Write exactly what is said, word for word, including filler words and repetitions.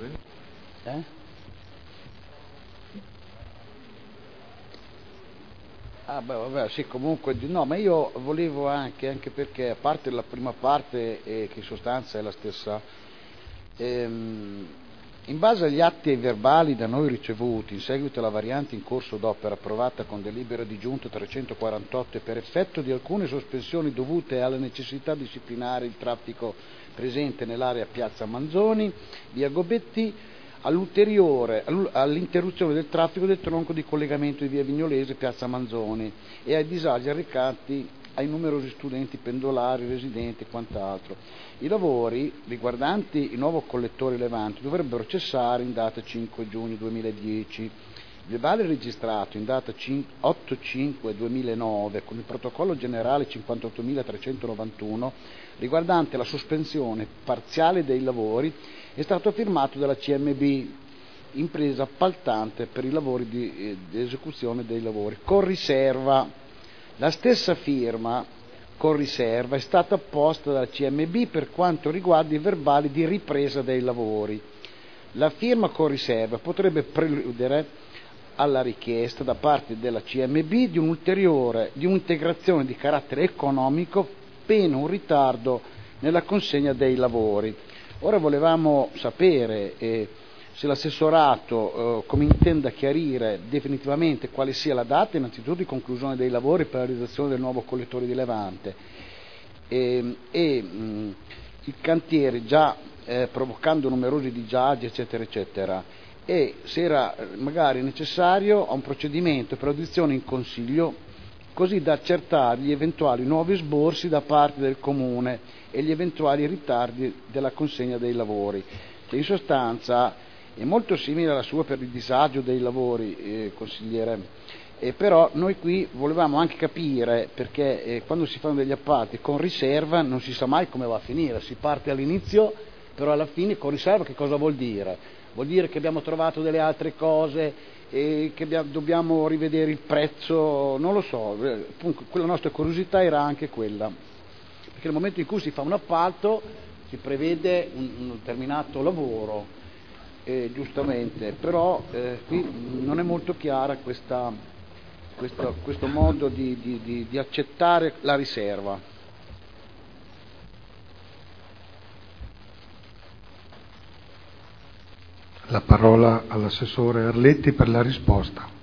Eh? Ah beh vabbè sì, comunque no, ma io volevo anche, anche perché a parte la prima parte eh, che in sostanza è la stessa, ehm, in base agli atti e ai verbali da noi ricevuti in seguito alla variante in corso d'opera approvata con delibera di giunta trecentoquarantotto e per effetto di alcune sospensioni dovute alla necessità di disciplinare il traffico presente nell'area Piazza Manzoni, via Gobetti, all'ulteriore all'interruzione del traffico del tronco di collegamento di via Vignolese e Piazza Manzoni e ai disagi arrecati ai numerosi studenti pendolari, residenti e quant'altro. I lavori riguardanti il nuovo collettore Levante dovrebbero cessare in data cinque giugno duemiladieci. Il verbale registrato in data otto cinque duemilanove con il protocollo generale cinquantottomilatrecentonovantuno riguardante la sospensione parziale dei lavori è stato firmato dalla C M B, impresa appaltante per i lavori di, eh, di esecuzione dei lavori, con riserva. La stessa firma con riserva è stata apposta dalla C M B per quanto riguarda i verbali di ripresa dei lavori. La firma con riserva potrebbe preludere alla richiesta da parte della C M B di un'ulteriore di un'integrazione di carattere economico pena un ritardo nella consegna dei lavori. Ora volevamo sapere eh, se l'assessorato eh, come intenda chiarire definitivamente quale sia la data innanzitutto di conclusione dei lavori per la realizzazione del nuovo collettore di Levante e, e mh, il cantiere già eh, provocando numerosi disagi eccetera eccetera, e se era magari necessario a un procedimento per audizione in consiglio così da accertare gli eventuali nuovi sborsi da parte del Comune e gli eventuali ritardi della consegna dei lavori. Cioè, in sostanza è molto simile alla sua per il disagio dei lavori, eh, consigliere, eh, però noi qui volevamo anche capire perché eh, quando si fanno degli appalti con riserva non si sa mai come va a finire, si parte all'inizio però alla fine con riserva che cosa vuol dire? Vuol dire che abbiamo trovato delle altre cose e che abbiamo, dobbiamo rivedere il prezzo, non lo so, appunto, la nostra curiosità era anche quella, perché nel momento in cui si fa un appalto si prevede un, un determinato lavoro, eh, giustamente, però eh, qui non è molto chiara questa, questo, questo modo di, di, di, di accettare la riserva. La parola all'assessore Arletti per la risposta.